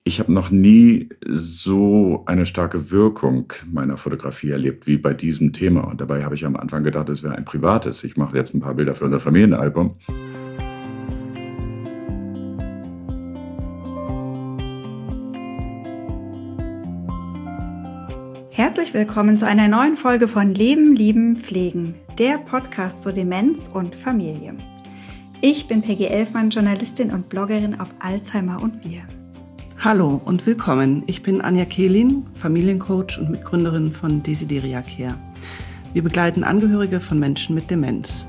Ich habe noch nie so eine starke Wirkung meiner Fotografie erlebt wie bei diesem Thema. Und dabei habe ich am Anfang gedacht, es wäre ein privates. Ich mache jetzt ein paar Bilder für unser Familienalbum. Herzlich willkommen zu einer neuen Folge von Leben, Lieben, Pflegen, der Podcast zur Demenz und Familie. Ich bin Peggy Elfmann, Journalistin und Bloggerin auf Alzheimer und wir. Hallo und willkommen. Ich bin Anja Kehlin, Familiencoach und Mitgründerin von Desideria Care. Wir begleiten Angehörige von Menschen mit Demenz.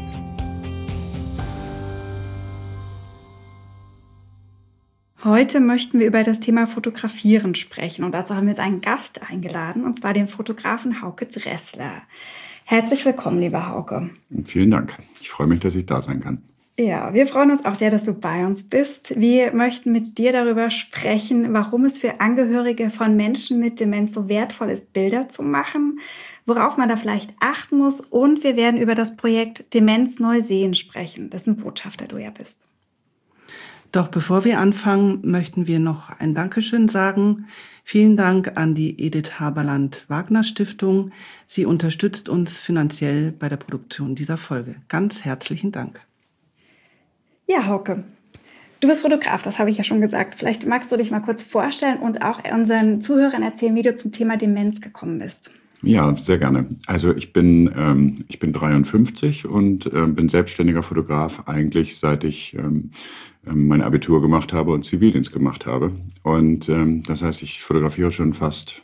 Heute möchten wir über das Thema Fotografieren sprechen und dazu haben wir jetzt einen Gast eingeladen, und zwar den Fotografen Hauke Dressler. Herzlich willkommen, lieber Hauke. Vielen Dank. Ich freue mich, dass ich da sein kann. Ja, wir freuen uns auch sehr, dass du bei uns bist. Wir möchten mit dir darüber sprechen, warum es für Angehörige von Menschen mit Demenz so wertvoll ist, Bilder zu machen, worauf man da vielleicht achten muss, und wir werden über das Projekt Demenz neu sehen sprechen, dessen Botschafter du ja bist. Doch bevor wir anfangen, möchten wir noch ein Dankeschön sagen. Vielen Dank an die Edith Haberland-Wagner-Stiftung. Sie unterstützt uns finanziell bei der Produktion dieser Folge. Ganz herzlichen Dank. Ja, Hauke, du bist Fotograf, das habe ich ja schon gesagt. Vielleicht magst du dich mal kurz vorstellen und auch unseren Zuhörern erzählen, wie du zum Thema Demenz gekommen bist. Ja, sehr gerne. Also ich bin 53 und bin selbstständiger Fotograf eigentlich seit ich mein Abitur gemacht habe und Zivildienst gemacht habe. Und das heißt, ich fotografiere schon fast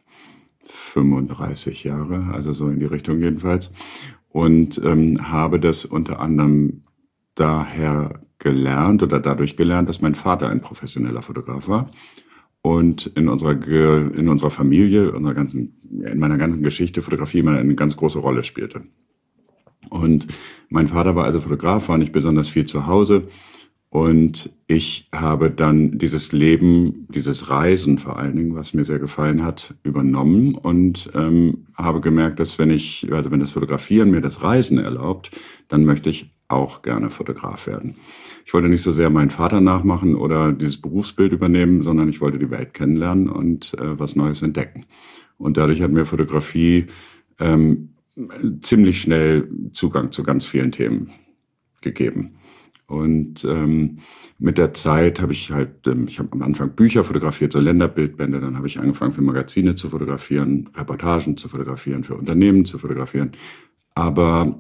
35 Jahre, also so in die Richtung jedenfalls. Und habe das unter anderem daher gelernt oder dadurch gelernt, dass mein Vater ein professioneller Fotograf war. Und in unserer Familie, in meiner ganzen Geschichte Fotografie immer eine ganz große Rolle spielte. Und mein Vater war also Fotograf, war nicht besonders viel zu Hause. Und ich habe dann dieses Leben, dieses Reisen vor allen Dingen, was mir sehr gefallen hat, übernommen und habe gemerkt, dass wenn das Fotografieren mir das Reisen erlaubt, dann möchte ich auch gerne Fotograf werden. Ich wollte nicht so sehr meinen Vater nachmachen oder dieses Berufsbild übernehmen, sondern ich wollte die Welt kennenlernen und was Neues entdecken. Und dadurch hat mir Fotografie ziemlich schnell Zugang zu ganz vielen Themen gegeben. Und mit der Zeit habe ich ich habe am Anfang Bücher fotografiert, so Länderbildbände, dann habe ich angefangen für Magazine zu fotografieren, Reportagen zu fotografieren, für Unternehmen zu fotografieren. Aber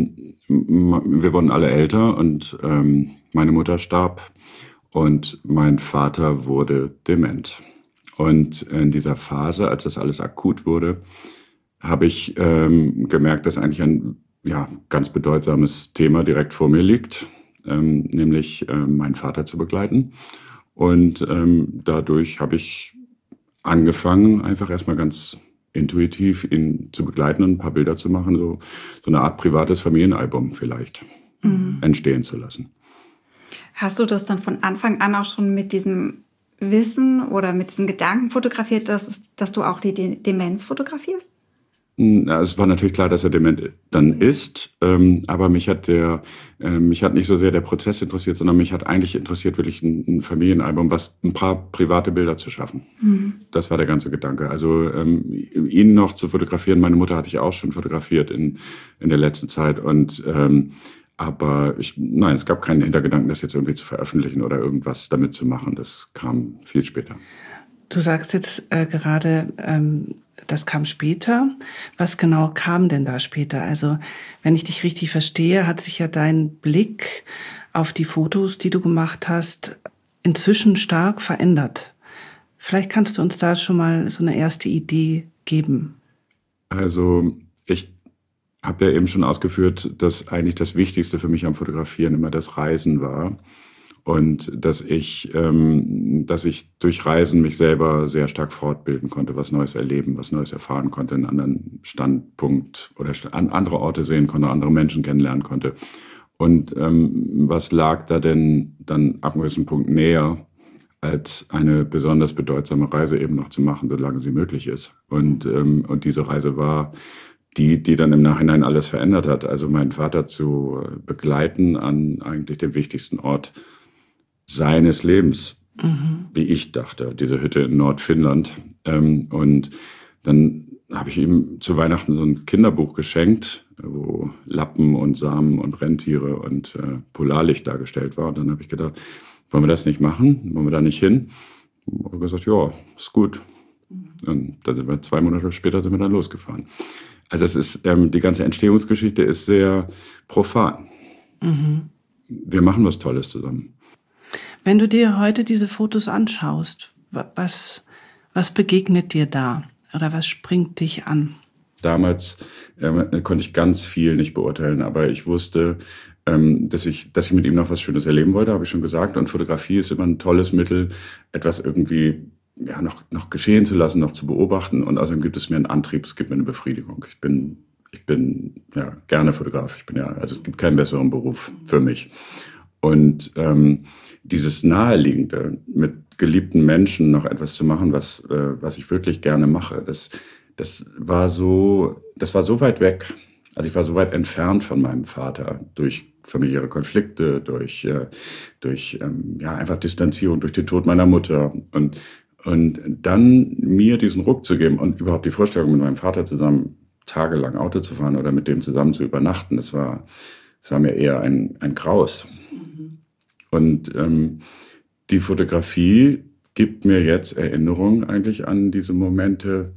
wir wurden alle älter und meine Mutter starb und mein Vater wurde dement. Und in dieser Phase, als das alles akut wurde, habe ich gemerkt, dass eigentlich ein ganz bedeutsames Thema direkt vor mir liegt, nämlich meinen Vater zu begleiten. Und dadurch habe ich angefangen, einfach erstmal ganz intuitiv ihn zu begleiten und ein paar Bilder zu machen, so eine Art privates Familienalbum vielleicht entstehen zu lassen. Hast du das dann von Anfang an auch schon mit diesem Wissen oder mit diesen Gedanken fotografiert, dass du auch die Demenz fotografierst? Es war natürlich klar, dass er dement dann ist, aber mich hat nicht so sehr der Prozess interessiert, sondern mich hat eigentlich interessiert, wirklich ein Familienalbum, ein paar private Bilder zu schaffen. Mhm. Das war der ganze Gedanke. Also ihn noch zu fotografieren, meine Mutter hatte ich auch schon fotografiert in der letzten Zeit und aber es gab keinen Hintergedanken, das jetzt irgendwie zu veröffentlichen oder irgendwas damit zu machen. Das kam viel später. Du sagst jetzt gerade, das kam später. Was genau kam denn da später? Also, wenn ich dich richtig verstehe, hat sich ja dein Blick auf die Fotos, die du gemacht hast, inzwischen stark verändert. Vielleicht kannst du uns da schon mal so eine erste Idee geben. Also, ich habe ja eben schon ausgeführt, dass eigentlich das Wichtigste für mich am Fotografieren immer das Reisen war. Und dass ich durch Reisen mich selber sehr stark fortbilden konnte, was Neues erleben, was Neues erfahren konnte, einen anderen Standpunkt oder an andere Orte sehen konnte, andere Menschen kennenlernen konnte. Und was lag da denn dann ab einem gewissen Punkt näher, als eine besonders bedeutsame Reise eben noch zu machen, solange sie möglich ist. Und diese Reise war die dann im Nachhinein alles verändert hat. Also meinen Vater zu begleiten an eigentlich dem wichtigsten Ort seines Lebens, wie ich dachte, diese Hütte in Nordfinnland. Und dann habe ich ihm zu Weihnachten so ein Kinderbuch geschenkt, wo Lappen und Samen und Rentiere und Polarlicht dargestellt war. Und dann habe ich gedacht, wollen wir das nicht machen? Wollen wir da nicht hin? Und habe gesagt, ja, ist gut. Und dann sind wir 2 Monate später sind wir dann losgefahren. Also es ist, die ganze Entstehungsgeschichte ist sehr profan. Wir machen was Tolles zusammen. Wenn du dir heute diese Fotos anschaust, was begegnet dir da? Oder was springt dich an? Damals konnte ich ganz viel nicht beurteilen, aber ich wusste, dass ich mit ihm noch was Schönes erleben wollte, habe ich schon gesagt. Und Fotografie ist immer ein tolles Mittel, etwas irgendwie noch geschehen zu lassen, noch zu beobachten. Und außerdem gibt es mir einen Antrieb, es gibt mir eine Befriedigung. Ich bin gerne Fotograf. Also es gibt keinen besseren Beruf für mich. Und dieses Naheliegende, mit geliebten Menschen noch etwas zu machen, was ich wirklich gerne mache, das war so weit weg. Also ich war so weit entfernt von meinem Vater durch familiäre Konflikte, durch einfach Distanzierung, durch den Tod meiner Mutter. Und dann mir diesen Ruck zu geben und überhaupt die Vorstellung, mit meinem Vater zusammen tagelang Auto zu fahren oder mit dem zusammen zu übernachten, das war mir eher ein Graus. Und die Fotografie gibt mir jetzt Erinnerung eigentlich an diese Momente,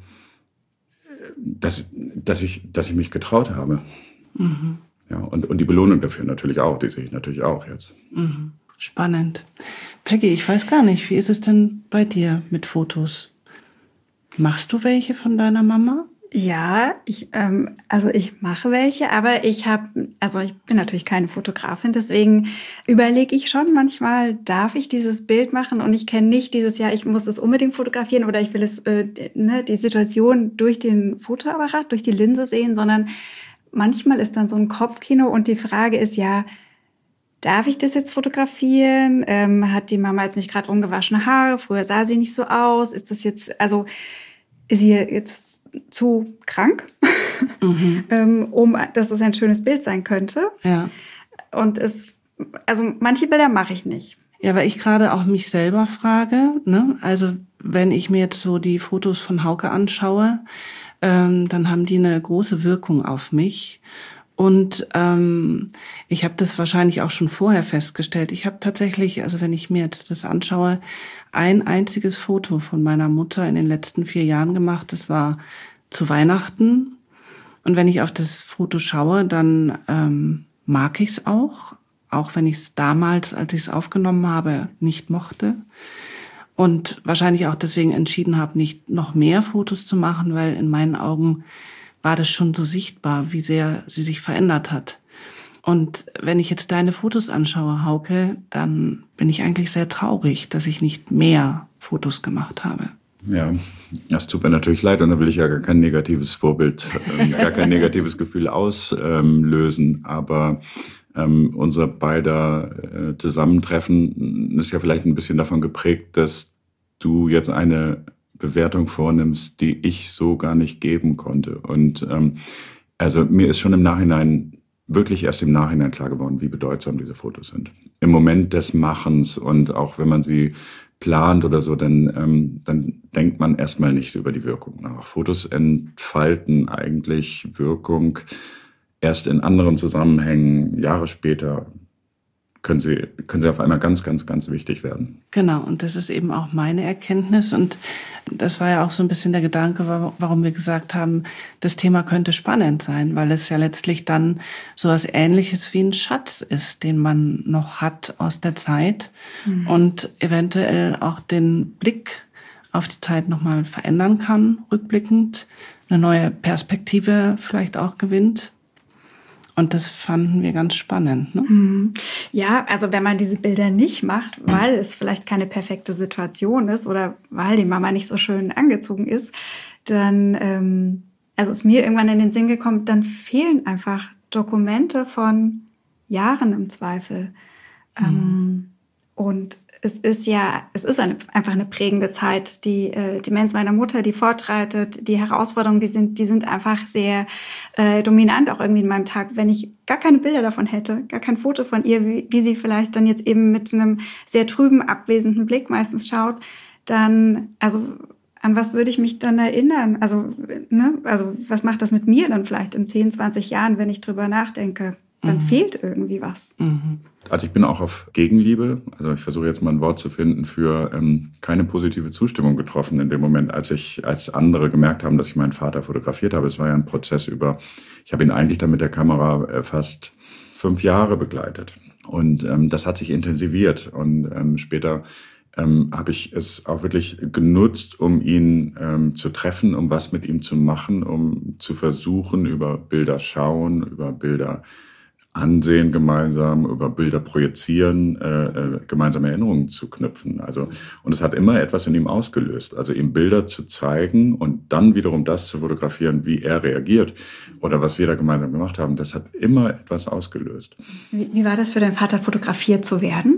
dass ich mich getraut habe. Ja, und die Belohnung dafür natürlich auch, die sehe ich natürlich auch jetzt. Spannend. Peggy, ich weiß gar nicht, wie ist es denn bei dir mit Fotos? Machst du welche von deiner Mama? Ja, ich mache welche, aber ich bin natürlich keine Fotografin, deswegen überlege ich schon manchmal, darf ich dieses Bild machen? Und ich kenne nicht dieses Jahr, ich muss es unbedingt fotografieren oder ich will es, die Situation durch den Fotoapparat, durch die Linse sehen, sondern manchmal ist dann so ein Kopfkino und die Frage ist ja, darf ich das jetzt fotografieren? Hat die Mama jetzt nicht gerade ungewaschene Haare? Früher sah sie nicht so aus. Ist sie jetzt zu krank, dass es ein schönes Bild sein könnte? Ja. Und manche Bilder mache ich nicht. Ja, weil ich gerade auch mich selber frage, ne? Also wenn ich mir jetzt so die Fotos von Hauke anschaue, dann haben die eine große Wirkung auf mich. Und ich habe das wahrscheinlich auch schon vorher festgestellt. Ich habe tatsächlich, also wenn ich mir jetzt das anschaue, ein einziges Foto von meiner Mutter in den letzten 4 Jahren gemacht. Das war zu Weihnachten. Und wenn ich auf das Foto schaue, dann mag ich es auch wenn ich es damals, als ich es aufgenommen habe, nicht mochte. Und wahrscheinlich auch deswegen entschieden habe, nicht noch mehr Fotos zu machen, weil in meinen Augen war das schon so sichtbar, wie sehr sie sich verändert hat. Und wenn ich jetzt deine Fotos anschaue, Hauke, dann bin ich eigentlich sehr traurig, dass ich nicht mehr Fotos gemacht habe. Ja, das tut mir natürlich leid und da will ich ja gar kein negatives Vorbild, gar kein negatives Gefühl auslösen. Aber unser beider Zusammentreffen ist ja vielleicht ein bisschen davon geprägt, dass du jetzt eine Bewertung vornimmst, die ich so gar nicht geben konnte. Und also mir ist schon wirklich erst im Nachhinein klar geworden, wie bedeutsam diese Fotos sind. Im Moment des Machens und auch wenn man sie plant oder so, dann denkt man erstmal nicht über die Wirkung nach. Fotos entfalten eigentlich Wirkung erst in anderen Zusammenhängen, Jahre später können sie auf einmal ganz, ganz, ganz wichtig werden. Genau, und das ist eben auch meine Erkenntnis. Und das war ja auch so ein bisschen der Gedanke, warum wir gesagt haben, das Thema könnte spannend sein, weil es ja letztlich dann so was Ähnliches wie ein Schatz ist, den man noch hat aus der Zeit und eventuell auch den Blick auf die Zeit nochmal verändern kann, rückblickend, eine neue Perspektive vielleicht auch gewinnt. Und das fanden wir ganz spannend, ne? Ja, also wenn man diese Bilder nicht macht, weil es vielleicht keine perfekte Situation ist oder weil die Mama nicht so schön angezogen ist, dann, also ist mir irgendwann in den Sinn gekommen, dann fehlen einfach Dokumente von Jahren im Zweifel. Und es ist einfach eine prägende Zeit. Die Demenz meiner Mutter, die fortschreitet, die Herausforderungen, die sind einfach sehr dominant auch irgendwie in meinem Tag. Wenn ich gar keine Bilder davon hätte, gar kein Foto von ihr, wie sie vielleicht dann jetzt eben mit einem sehr trüben, abwesenden Blick meistens schaut, dann, also an was würde ich mich dann erinnern? Also was macht das mit mir dann vielleicht in 10, 20 Jahren, wenn ich drüber nachdenke? Dann fehlt irgendwie was. Also ich bin auch auf Gegenliebe. Also ich versuche jetzt mal ein Wort zu finden für keine positive Zustimmung getroffen in dem Moment, als andere gemerkt haben, dass ich meinen Vater fotografiert habe. Es war ja ein Prozess ich habe ihn eigentlich dann mit der Kamera fast 5 Jahre begleitet. Und das hat sich intensiviert. Und später habe ich es auch wirklich genutzt, um ihn zu treffen, um was mit ihm zu machen, um zu versuchen, über Bilder schauen, über Bilder ansehen gemeinsam, über Bilder projizieren, gemeinsame Erinnerungen zu knüpfen. Also, und es hat immer etwas in ihm ausgelöst. Also ihm Bilder zu zeigen und dann wiederum das zu fotografieren, wie er reagiert oder was wir da gemeinsam gemacht haben, das hat immer etwas ausgelöst. Wie war das für deinen Vater, fotografiert zu werden?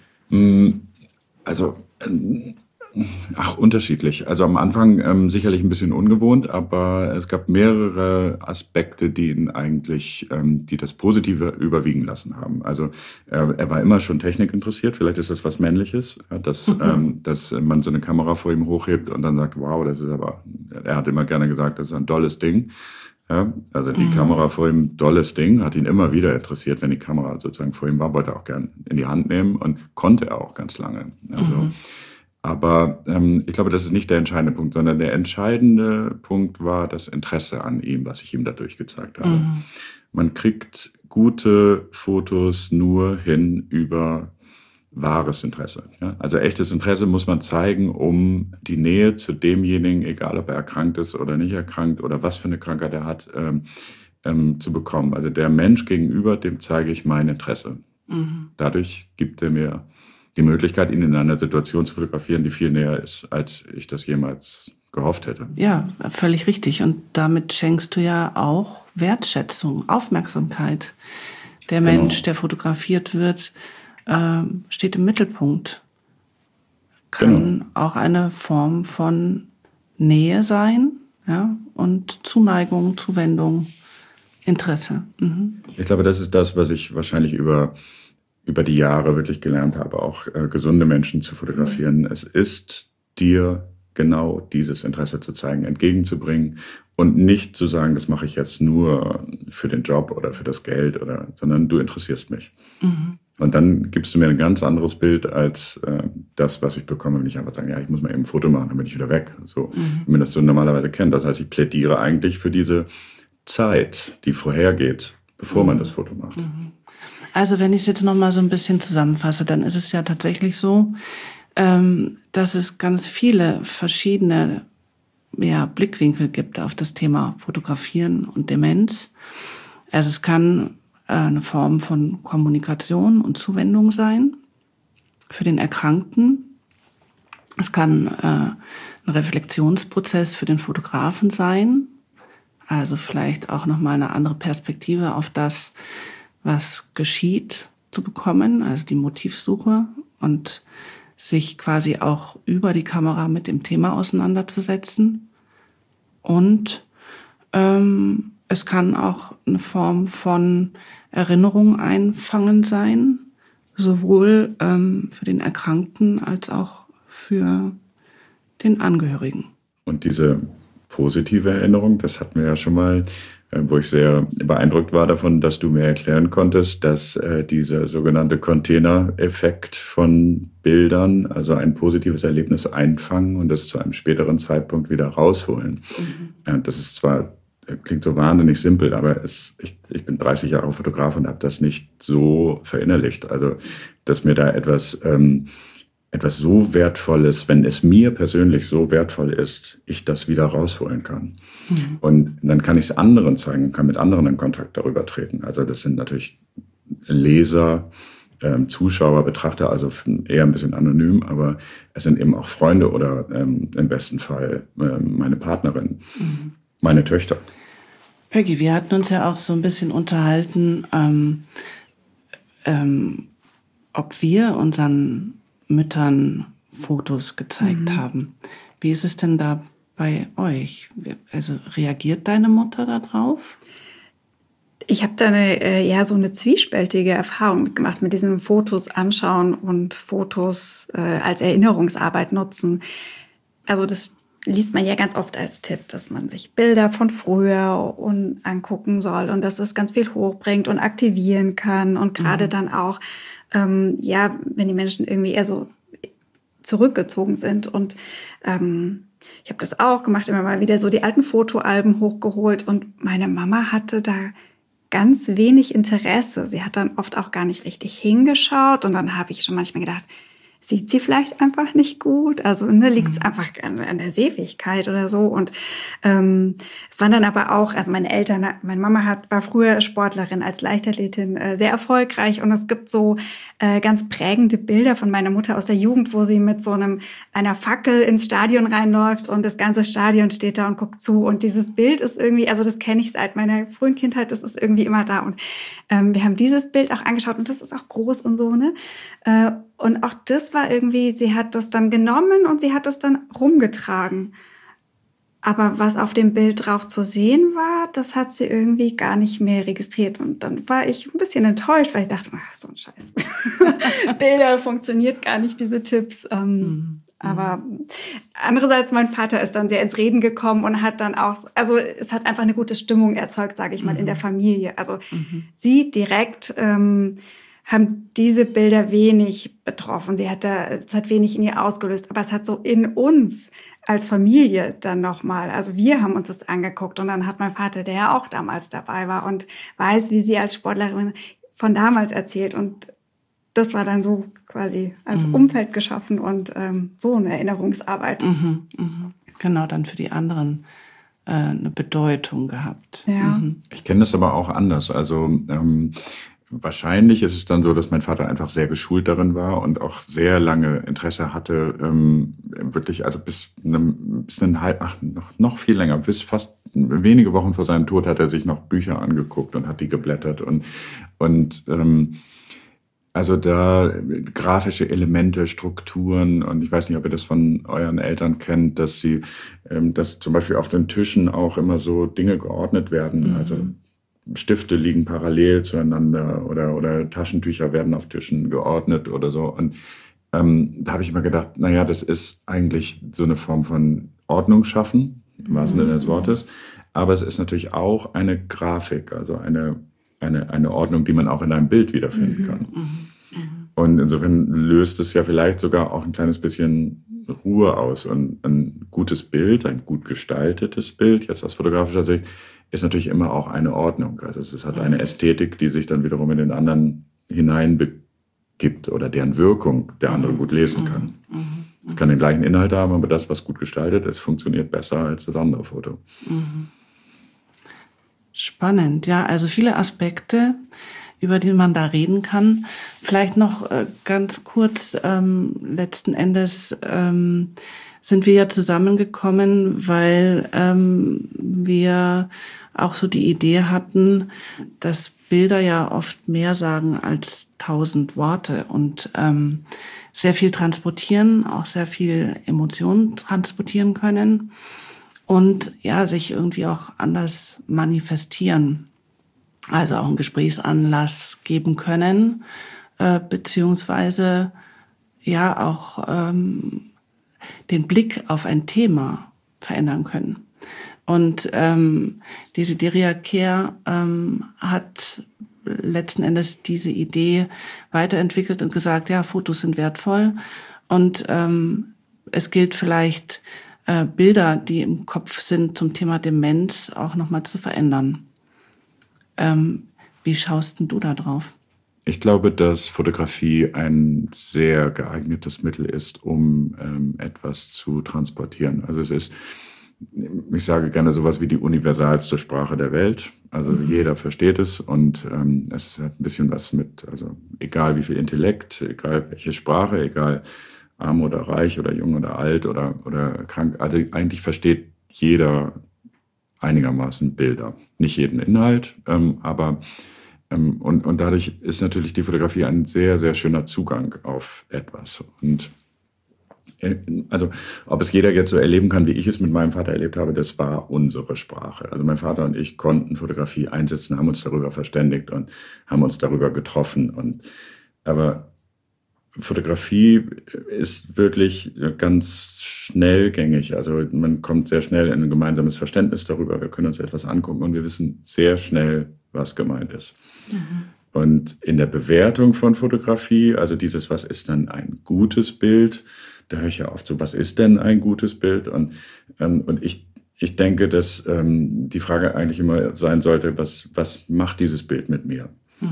Also, unterschiedlich. Also am Anfang sicherlich ein bisschen ungewohnt, aber es gab mehrere Aspekte, die ihn eigentlich, die das Positive überwiegen lassen haben. Also er war immer schon Technik interessiert. Vielleicht ist das was Männliches, dass man so eine Kamera vor ihm hochhebt und dann sagt, wow, das ist aber, er hat immer gerne gesagt, das ist ein dolles Ding. Ja, also die Kamera vor ihm, dolles Ding, hat ihn immer wieder interessiert. Wenn die Kamera sozusagen vor ihm war, wollte er auch gern in die Hand nehmen und konnte er auch ganz lange. Also, aber ich glaube, das ist nicht der entscheidende Punkt, sondern der entscheidende Punkt war das Interesse an ihm, was ich ihm dadurch gezeigt habe. Man kriegt gute Fotos nur hin über wahres Interesse. Ja? Also echtes Interesse muss man zeigen, um die Nähe zu demjenigen, egal ob er erkrankt ist oder nicht erkrankt oder was für eine Krankheit er hat, zu bekommen. Also der Mensch gegenüber, dem zeige ich mein Interesse. Dadurch gibt er mir die Möglichkeit, ihn in einer Situation zu fotografieren, die viel näher ist, als ich das jemals gehofft hätte. Ja, völlig richtig. Und damit schenkst du ja auch Wertschätzung, Aufmerksamkeit. Der Mensch, der fotografiert wird, steht im Mittelpunkt. Kann auch eine Form von Nähe sein, ja, und Zuneigung, Zuwendung, Interesse. Ich glaube, das ist das, was ich wahrscheinlich über die Jahre wirklich gelernt habe, auch gesunde Menschen zu fotografieren. Es ist dir genau dieses Interesse zu zeigen, entgegenzubringen und nicht zu sagen, das mache ich jetzt nur für den Job oder für das Geld, sondern du interessierst mich. Und dann gibst du mir ein ganz anderes Bild als das, was ich bekomme, wenn ich einfach sage, ja, ich muss mal eben ein Foto machen, dann bin ich wieder weg. So, wie man das so normalerweise kennt. Das heißt, ich plädiere eigentlich für diese Zeit, die vorhergeht, bevor man das Foto macht. Also wenn ich es jetzt noch mal so ein bisschen zusammenfasse, dann ist es ja tatsächlich so, dass es ganz viele verschiedene Blickwinkel gibt auf das Thema Fotografieren und Demenz. Also es kann eine Form von Kommunikation und Zuwendung sein für den Erkrankten. Es kann ein Reflexionsprozess für den Fotografen sein, also vielleicht auch noch mal eine andere Perspektive auf das, was geschieht, zu bekommen, also die Motivsuche und sich quasi auch über die Kamera mit dem Thema auseinanderzusetzen. Und es kann auch eine Form von Erinnerung einfangen sein, sowohl für den Erkrankten als auch für den Angehörigen. Und diese positive Erinnerung, das hatten wir ja schon mal, wo ich sehr beeindruckt war davon, dass du mir erklären konntest, dass dieser sogenannte Container-Effekt von Bildern, also ein positives Erlebnis einfangen und es zu einem späteren Zeitpunkt wieder rausholen. Das ist zwar, klingt so wahnsinnig simpel, aber ich bin 30 Jahre Fotograf und habe das nicht so verinnerlicht. Also, dass mir da etwas so Wertvolles, wenn es mir persönlich so wertvoll ist, ich das wieder rausholen kann. Und dann kann ich es anderen zeigen, kann mit anderen in Kontakt darüber treten. Also das sind natürlich Leser, Zuschauer, Betrachter, also eher ein bisschen anonym, aber es sind eben auch Freunde oder im besten Fall meine Partnerin, meine Töchter. Peggy, wir hatten uns ja auch so ein bisschen unterhalten, ob wir unseren Müttern Fotos gezeigt haben. Wie ist es denn da bei euch? Also reagiert deine Mutter darauf? Ich habe da so eine zwiespältige Erfahrung mitgemacht mit diesem Fotos anschauen und Fotos als Erinnerungsarbeit nutzen. Also das liest man ja ganz oft als Tipp, dass man sich Bilder von früher angucken soll und dass es ganz viel hochbringt und aktivieren kann. Und gerade dann auch, wenn die Menschen irgendwie eher so zurückgezogen sind. Und ich habe das auch gemacht, immer mal wieder so die alten Fotoalben hochgeholt. Und meine Mama hatte da ganz wenig Interesse. Sie hat dann oft auch gar nicht richtig hingeschaut. Und dann habe ich schon manchmal gedacht, sieht sie vielleicht einfach nicht gut? Also liegt es einfach an der Sehfähigkeit oder so. Und es waren dann aber auch, also meine Mama war früher Sportlerin als Leichtathletin, sehr erfolgreich. Und es gibt so ganz prägende Bilder von meiner Mutter aus der Jugend, wo sie mit so einer Fackel ins Stadion reinläuft und das ganze Stadion steht da und guckt zu. Und dieses Bild ist irgendwie, also das kenne ich seit meiner frühen Kindheit, das ist irgendwie immer da. Und wir haben dieses Bild auch angeschaut und das ist auch groß und so, ne? Und auch das war irgendwie, sie hat das dann genommen und sie hat das dann rumgetragen. Aber was auf dem Bild drauf zu sehen war, das hat sie irgendwie gar nicht mehr registriert. Und dann war ich ein bisschen enttäuscht, weil ich dachte, ach, so ein Scheiß. Bilder funktioniert gar nicht, diese Tipps. Aber andererseits, mein Vater ist dann sehr ins Reden gekommen und hat dann auch, also es hat einfach eine gute Stimmung erzeugt, sage ich mal, in der Familie. Also sie direkt haben diese Bilder wenig betroffen. Es hat wenig in ihr ausgelöst, aber es hat so in uns als Familie dann nochmal, also wir haben uns das angeguckt und dann hat mein Vater, der ja auch damals dabei war und weiß, wie sie als Sportlerin von damals erzählt und das war dann so quasi als Umfeld geschaffen und so eine Erinnerungsarbeit. Genau, dann für die anderen eine Bedeutung gehabt. Ja. Ich kenne das aber auch anders. Also wahrscheinlich ist es dann so, dass mein Vater einfach sehr geschult darin war und auch sehr lange Interesse hatte, wirklich, also noch viel länger, bis fast wenige Wochen vor seinem Tod hat er sich noch Bücher angeguckt und hat die geblättert und also da grafische Elemente, Strukturen und ich weiß nicht, ob ihr das von euren Eltern kennt, dass zum Beispiel auf den Tischen auch immer so Dinge geordnet werden, also Stifte liegen parallel zueinander oder Taschentücher werden auf Tischen geordnet oder so. Und da habe ich immer gedacht, naja, das ist eigentlich so eine Form von Ordnung schaffen, im wahrsten Sinne des Wortes. Aber es ist natürlich auch eine Grafik, also eine Ordnung, die man auch in einem Bild wiederfinden kann. Und insofern löst es ja vielleicht sogar auch ein kleines bisschen Ruhe aus. Und ein gutes Bild, ein gut gestaltetes Bild, jetzt aus fotografischer Sicht, ist natürlich immer auch eine Ordnung. Also es hat eine Ästhetik, die sich dann wiederum in den anderen hineinbegibt oder deren Wirkung der andere gut lesen kann. Es kann den gleichen Inhalt haben, aber das, was gut gestaltet ist, funktioniert besser als das andere Foto. Spannend, ja. Also viele Aspekte, über die man da reden kann. Vielleicht noch ganz kurz, letzten Endes sind wir ja zusammengekommen, weil wir auch so die Idee hatten, dass Bilder ja oft mehr sagen als 1000 Worte und sehr viel transportieren, auch sehr viel Emotionen transportieren können und ja, sich irgendwie auch anders manifestieren. Also auch einen Gesprächsanlass geben können, beziehungsweise ja auch den Blick auf ein Thema verändern können. Und Desideria Kehr hat letzten Endes diese Idee weiterentwickelt und gesagt, ja, Fotos sind wertvoll und es gilt vielleicht, Bilder, die im Kopf sind zum Thema Demenz, auch nochmal zu verändern. Wie schaust denn du da drauf? Ich glaube, dass Fotografie ein sehr geeignetes Mittel ist, um etwas zu transportieren. Also es ist, ich sage gerne sowas wie die universalste Sprache der Welt. Also jeder versteht es und es hat ein bisschen was mit, also egal wie viel Intellekt, egal welche Sprache, egal arm oder reich oder jung oder alt oder krank, also eigentlich versteht jeder einigermaßen Bilder. Nicht jeden Inhalt, aber Und dadurch ist natürlich die Fotografie ein sehr, sehr schöner Zugang auf etwas. Und also, ob es jeder jetzt so erleben kann, wie ich es mit meinem Vater erlebt habe, das war unsere Sprache. Also mein Vater und ich konnten Fotografie einsetzen, haben uns darüber verständigt und haben uns darüber getroffen. Aber Fotografie ist wirklich ganz schnellgängig. Also man kommt sehr schnell in ein gemeinsames Verständnis darüber. Wir können uns etwas angucken und wir wissen sehr schnell, was gemeint ist. Und in der Bewertung von Fotografie, also dieses, was ist dann ein gutes Bild, da höre ich ja oft so, was ist denn ein gutes Bild? Und ich denke, dass die Frage eigentlich immer sein sollte, was macht dieses Bild mit mir?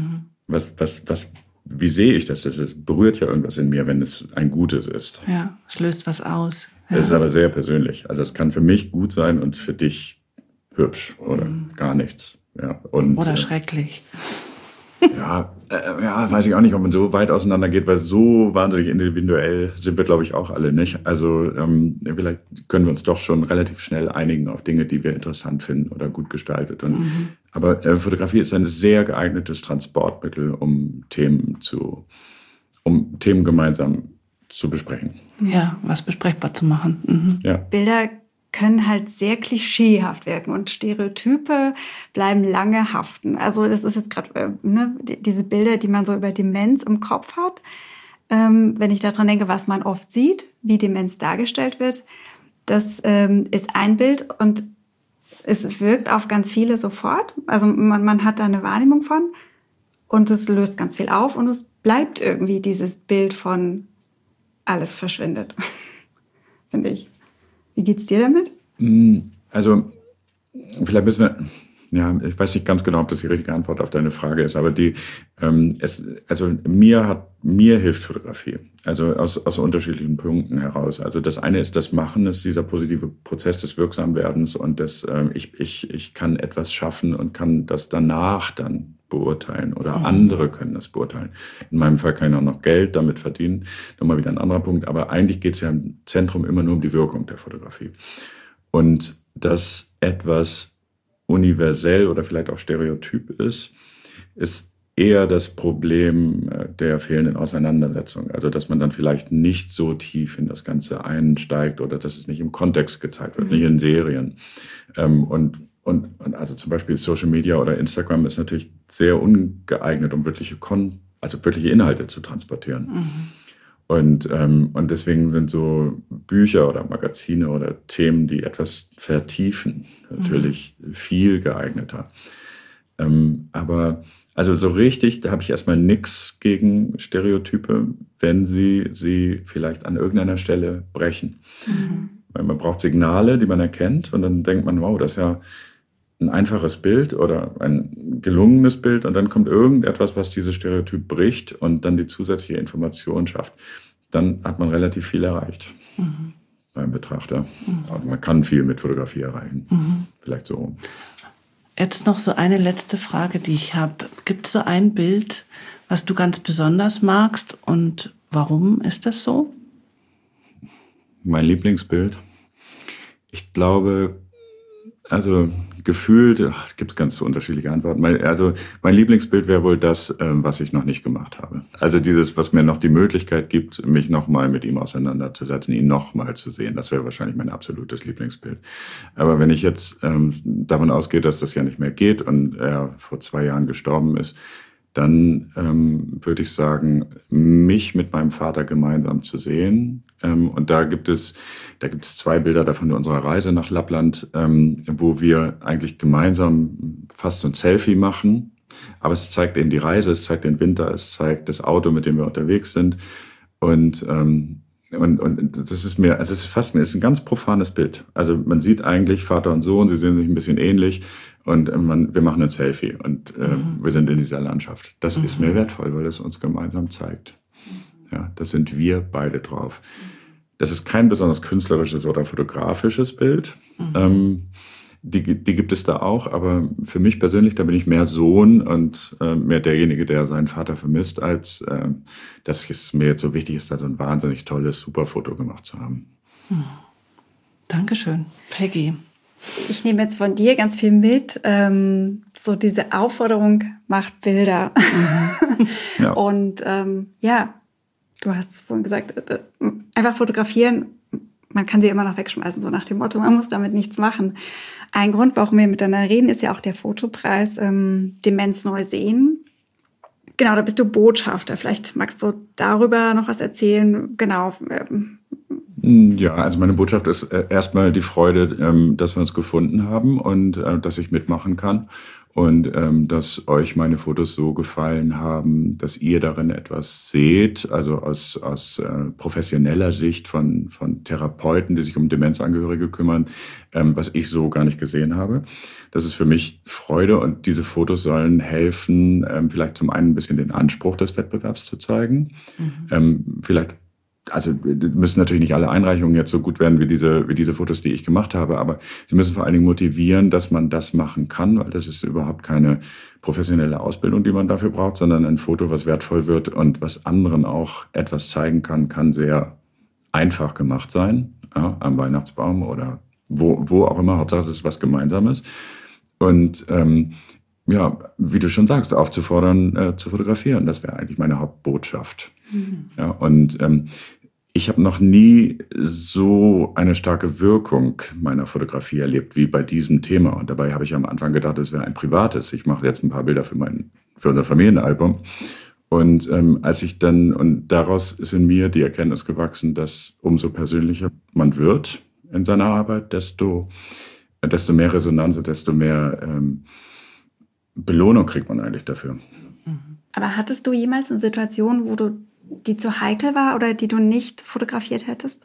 Wie sehe ich das? Es berührt ja irgendwas in mir, wenn es ein gutes ist. Ja, es löst was aus. Ja. Es ist aber sehr persönlich. Also es kann für mich gut sein und für dich hübsch oder gar nichts. Ja, oder schrecklich. Ja, weiß ich auch nicht, ob man so weit auseinander geht, weil so wahnsinnig individuell sind wir, glaube ich, auch alle nicht. Also vielleicht können wir uns doch schon relativ schnell einigen auf Dinge, die wir interessant finden oder gut gestaltet. Aber Fotografie ist ein sehr geeignetes Transportmittel, um Themen gemeinsam zu besprechen. Ja, was besprechbar zu machen. Ja. Bilder können halt sehr klischeehaft wirken und Stereotype bleiben lange haften. Also das ist jetzt gerade diese Bilder, die man so über Demenz im Kopf hat. Wenn ich daran denke, was man oft sieht, wie Demenz dargestellt wird, das ist ein Bild und es wirkt auf ganz viele sofort. Also man hat da eine Wahrnehmung von und es löst ganz viel auf und es bleibt irgendwie dieses Bild von alles verschwindet, finde ich. Wie geht's dir damit? Also, vielleicht müssen wir, ich weiß nicht ganz genau, ob das die richtige Antwort auf deine Frage ist, aber mir hilft Fotografie. Also aus unterschiedlichen Punkten heraus. Also das eine ist das Machen, ist dieser positive Prozess des Wirksamwerdens und ich kann etwas schaffen und kann das danach dann beurteilen oder andere können das beurteilen. In meinem Fall kann ich auch noch Geld damit verdienen. Nochmal wieder ein anderer Punkt. Aber eigentlich geht es ja im Zentrum immer nur um die Wirkung der Fotografie. Und dass etwas universell oder vielleicht auch stereotyp ist eher das Problem der fehlenden Auseinandersetzung. Also dass man dann vielleicht nicht so tief in das Ganze einsteigt oder dass es nicht im Kontext gezeigt wird, nicht in Serien. Und also zum Beispiel Social Media oder Instagram ist natürlich sehr ungeeignet, um wirkliche Inhalte zu transportieren. Und deswegen sind so Bücher oder Magazine oder Themen, die etwas vertiefen, natürlich viel geeigneter. Aber also so richtig, da habe ich erstmal nichts gegen Stereotype, wenn sie vielleicht an irgendeiner Stelle brechen. Weil man braucht Signale, die man erkennt und dann denkt man, wow, das ist ja ein einfaches Bild oder ein gelungenes Bild und dann kommt irgendetwas, was dieses Stereotyp bricht und dann die zusätzliche Information schafft. Dann hat man relativ viel erreicht beim Betrachter. Also man kann viel mit Fotografie erreichen. Vielleicht so. Jetzt noch so eine letzte Frage, die ich habe. Gibt es so ein Bild, was du ganz besonders magst und warum ist das so? Mein Lieblingsbild? Ich glaube, also gefühlt, gibt es ganz so unterschiedliche Antworten. Mein Lieblingsbild wäre wohl das, was ich noch nicht gemacht habe. Also dieses, was mir noch die Möglichkeit gibt, mich nochmal mit ihm auseinanderzusetzen, ihn nochmal zu sehen. Das wäre wahrscheinlich mein absolutes Lieblingsbild. Aber wenn ich jetzt davon ausgehe, dass das ja nicht mehr geht und er vor 2 Jahren gestorben ist, dann würde ich sagen, mich mit meinem Vater gemeinsam zu sehen. Und da gibt es 2 Bilder davon in unserer Reise nach Lappland, wo wir eigentlich gemeinsam fast so ein Selfie machen. Aber es zeigt eben die Reise, es zeigt den Winter, es zeigt das Auto, mit dem wir unterwegs sind. Und das ist mir, also es ist ein ganz profanes Bild. Also man sieht eigentlich Vater und Sohn, sie sehen sich ein bisschen ähnlich und wir machen ein Selfie und wir sind in dieser Landschaft. Das ist mir wertvoll, weil es uns gemeinsam zeigt. Ja, da sind wir beide drauf. Das ist kein besonders künstlerisches oder fotografisches Bild. Die gibt es da auch, aber für mich persönlich, da bin ich mehr Sohn und mehr derjenige, der seinen Vater vermisst, als dass es mir jetzt so wichtig ist, da so ein wahnsinnig tolles, super Foto gemacht zu haben. Dankeschön. Peggy. ich nehme jetzt von dir ganz viel mit, so diese Aufforderung, macht Bilder. Ja. Und du hast es vorhin gesagt, einfach fotografieren, man kann sie immer noch wegschmeißen, so nach dem Motto, man muss damit nichts machen. Ein Grund, warum wir miteinander reden, ist ja auch der Fotopreis Demenz neu sehen. Genau, da bist du Botschafter. Vielleicht magst du darüber noch was erzählen. Genau. Ja, also meine Botschaft ist erstmal die Freude, dass wir uns gefunden haben und dass ich mitmachen kann und dass euch meine Fotos so gefallen haben, dass ihr darin etwas seht, also aus professioneller Sicht von Therapeuten, die sich um Demenzangehörige kümmern, was ich so gar nicht gesehen habe. Das ist für mich Freude und diese Fotos sollen helfen, vielleicht zum einen ein bisschen den Anspruch des Wettbewerbs zu zeigen, also müssen natürlich nicht alle Einreichungen jetzt so gut werden wie diese Fotos, die ich gemacht habe, aber sie müssen vor allen Dingen motivieren, dass man das machen kann, weil das ist überhaupt keine professionelle Ausbildung, die man dafür braucht, sondern ein Foto, was wertvoll wird und was anderen auch etwas zeigen kann sehr einfach gemacht sein, ja, am Weihnachtsbaum oder wo auch immer, Hauptsache es ist was Gemeinsames. Und wie du schon sagst, aufzufordern, zu fotografieren, das wäre eigentlich meine Hauptbotschaft. Ja, und ich habe noch nie so eine starke Wirkung meiner Fotografie erlebt wie bei diesem Thema. Und dabei habe ich am Anfang gedacht, es wäre ein privates. Ich mache jetzt ein paar Bilder für unser Familienalbum. Und und daraus ist in mir die Erkenntnis gewachsen, dass umso persönlicher man wird in seiner Arbeit, desto mehr Resonanz und desto mehr Belohnung kriegt man eigentlich dafür. Aber hattest du jemals eine Situation, die zu heikel war oder die du nicht fotografiert hättest?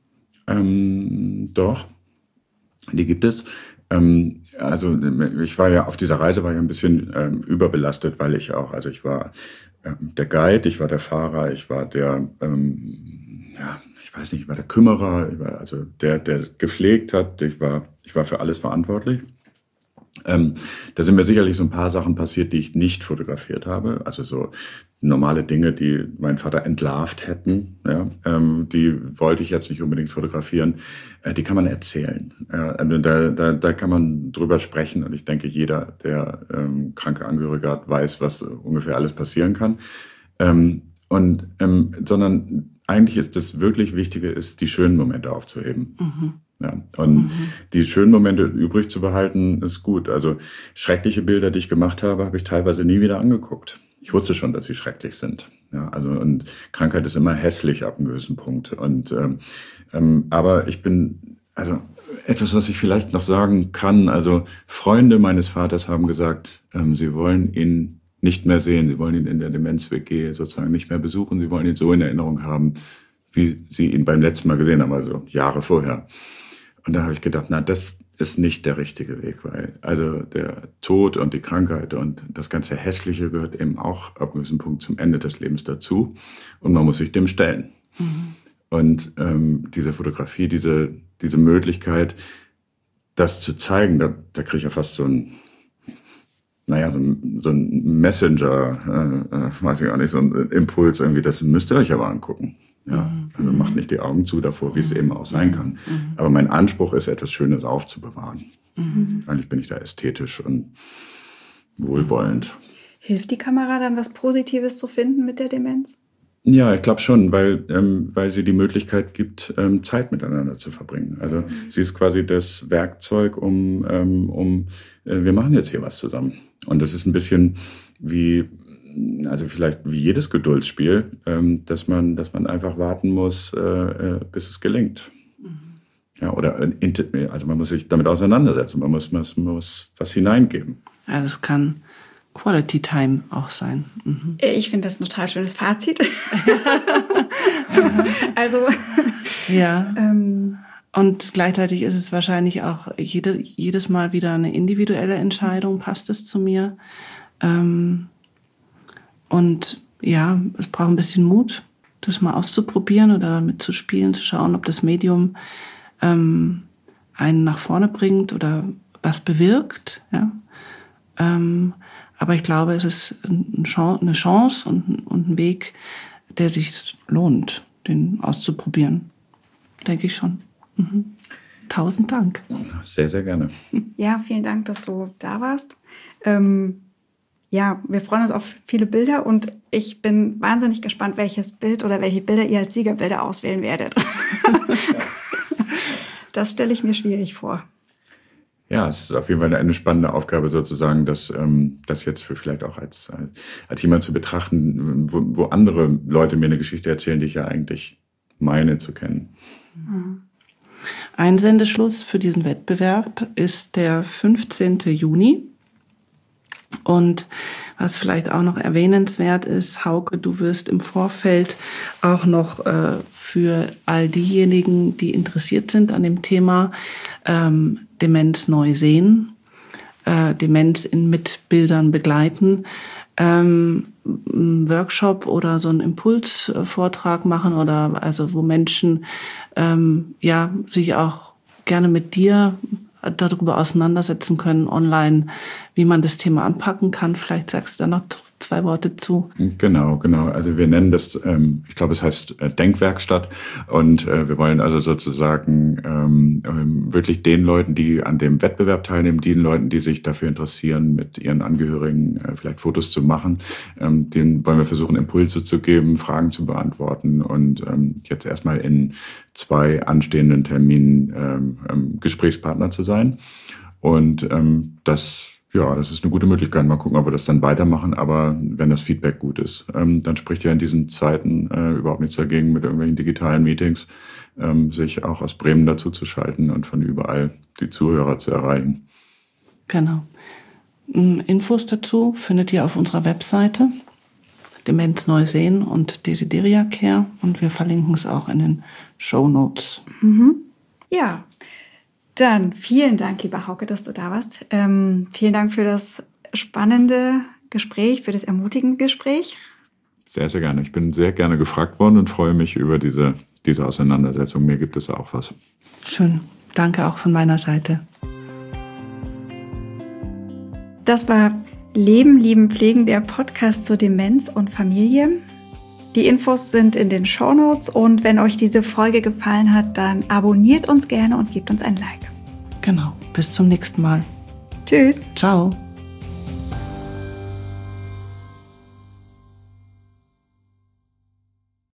Doch, die gibt es. Ich war ja auf dieser Reise ein bisschen überbelastet, weil ich war der Guide, ich war der Fahrer, ich war der, ich war der Kümmerer, ich war also der gepflegt hat, ich war für alles verantwortlich. Da sind mir sicherlich so ein paar Sachen passiert, die ich nicht fotografiert habe. Also so normale Dinge, die meinen Vater entlarvt hätten, ja, die wollte ich jetzt nicht unbedingt fotografieren. Die kann man erzählen. Da kann man drüber sprechen. Und ich denke, jeder, der kranke Angehörige hat, weiß, was ungefähr alles passieren kann. Sondern eigentlich ist das wirklich Wichtige, ist die schönen Momente aufzuheben. Mhm. Ja, und die schönen Momente übrig zu behalten, ist gut. Also schreckliche Bilder, die ich gemacht habe, habe ich teilweise nie wieder angeguckt. Ich wusste schon, dass sie schrecklich sind. Ja, und Krankheit ist immer hässlich ab einem gewissen Punkt. Aber ich bin, etwas, was ich vielleicht noch sagen kann, also Freunde meines Vaters haben gesagt, sie wollen ihn nicht mehr sehen, sie wollen ihn in der Demenz-WG sozusagen nicht mehr besuchen, sie wollen ihn so in Erinnerung haben, wie sie ihn beim letzten Mal gesehen haben, also Jahre vorher. Und da habe ich gedacht, das ist nicht der richtige Weg, weil also der Tod und die Krankheit und das ganze Hässliche gehört eben auch ab einem gewissen Punkt zum Ende des Lebens dazu und man muss sich dem stellen. Mhm. Und diese Fotografie, diese Möglichkeit, das zu zeigen, da kriege ich ja fast so ein Messenger, weiß ich gar nicht, so ein Impuls irgendwie, das müsst ihr euch aber angucken. Ja, also macht nicht die Augen zu davor, wie es eben auch sein kann. Aber mein Anspruch ist, etwas Schönes aufzubewahren. Eigentlich bin ich da ästhetisch und wohlwollend. Hilft die Kamera dann, was Positives zu finden mit der Demenz? Ja, ich glaube schon, weil sie die Möglichkeit gibt, Zeit miteinander zu verbringen. Also sie ist quasi das Werkzeug, wir machen jetzt hier was zusammen. Und das ist ein bisschen vielleicht wie jedes Geduldsspiel, dass man einfach warten muss, bis es gelingt. Ja, also man muss sich damit auseinandersetzen, man muss was hineingeben. Also es kann Quality Time auch sein. Mhm. Ich finde das ein total schönes Fazit. Also ja. Und gleichzeitig ist es wahrscheinlich auch jedes Mal wieder eine individuelle Entscheidung, passt es zu mir? Und ja, es braucht ein bisschen Mut, das mal auszuprobieren oder damit zu spielen, zu schauen, ob das Medium einen nach vorne bringt oder was bewirkt. Ja? Aber ich glaube, es ist eine Chance und ein Weg, der sich lohnt, den auszuprobieren. Denke ich schon. Mhm. 1000 Dank. Sehr, sehr gerne. Ja, vielen Dank, dass du da warst. Ja, wir freuen uns auf viele Bilder und ich bin wahnsinnig gespannt, welches Bild oder welche Bilder ihr als Siegerbilder auswählen werdet. Das stelle ich mir schwierig vor. Ja, es ist auf jeden Fall eine spannende Aufgabe sozusagen, das jetzt für vielleicht auch als jemand zu betrachten, wo andere Leute mir eine Geschichte erzählen, die ich ja eigentlich meine zu kennen. Einsendeschluss für diesen Wettbewerb ist der 15. Juni. Und was vielleicht auch noch erwähnenswert ist, Hauke, du wirst im Vorfeld auch noch für all diejenigen, die interessiert sind an dem Thema, Demenz neu sehen, Demenz mit Bildern begleiten, einen Workshop oder so einen Impulsvortrag machen oder also wo Menschen sich auch gerne mit dir darüber auseinandersetzen können online, wie man das Thema anpacken kann. Vielleicht sagst du da noch 2 Worte zu. Genau. Also wir nennen das, ich glaube, es heißt Denkwerkstatt. Und wir wollen also sozusagen wirklich den Leuten, die an dem Wettbewerb teilnehmen, den Leuten, die sich dafür interessieren, mit ihren Angehörigen vielleicht Fotos zu machen, denen wollen wir versuchen, Impulse zu geben, Fragen zu beantworten und jetzt erstmal in 2 anstehenden Terminen Gesprächspartner zu sein. Und das ist eine gute Möglichkeit. Mal gucken, ob wir das dann weitermachen. Aber wenn das Feedback gut ist, dann spricht ja in diesen Zeiten überhaupt nichts dagegen, mit irgendwelchen digitalen Meetings sich auch aus Bremen dazu zu schalten und von überall die Zuhörer zu erreichen. Genau. Infos dazu findet ihr auf unserer Webseite Demenz neu sehen und Desideria Care. Und wir verlinken es auch in den Shownotes. Ja. Dann vielen Dank, lieber Hauke, dass du da warst. Vielen Dank für das spannende Gespräch, für das ermutigende Gespräch. Sehr, sehr gerne. Ich bin sehr gerne gefragt worden und freue mich über diese Auseinandersetzung. Mir gibt es auch was. Schön. Danke auch von meiner Seite. Das war Leben, Lieben, Pflegen, der Podcast zur Demenz und Familie. Die Infos sind in den Shownotes und wenn euch diese Folge gefallen hat, dann abonniert uns gerne und gebt uns ein Like. Genau. Bis zum nächsten Mal. Tschüss. Ciao.